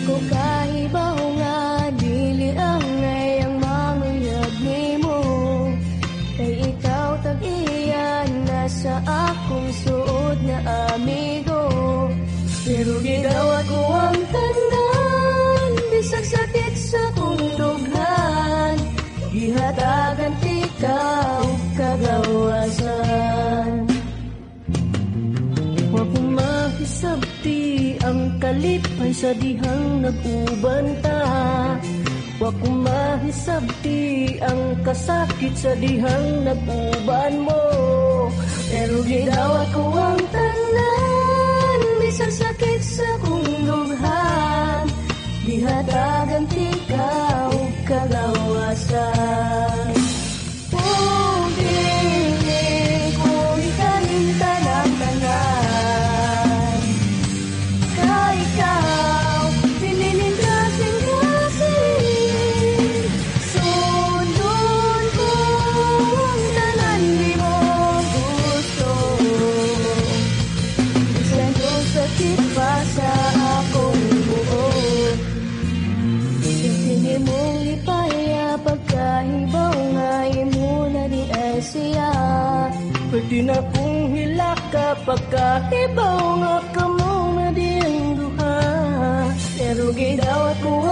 ko kahibaw nga dili ang ngayang manguyab nimo. Kay ikaw tag-iyan na sa akong suod na amigo. Pero gidawat ko ang tanan, bisag sakit sa kong dughan. Gihatagan ikaw kagawasan. Wa ko mahisabti ang kalipay sa dihang nag-uban ta. Wa ko mahisabti ang kasakit sa dihang nag-uban mo. Pero gidawat ko ang tanan, bisag sakit sa kong lubhan. Gihatagan ikaw kagawasan. Oh, dili ko ikalinta ng tanan. Kay ikaw, pinilin kasing-kasing. Sundon ko ang tanan di mo gusto. Bisan kung sakit pa sa akong buod. Hindi mong lipaya pagkahibaw nga imo na di ay siya. Pwede na kong hilaka pagkahibaw nga kamo na di ang duha. Pero gidawat ko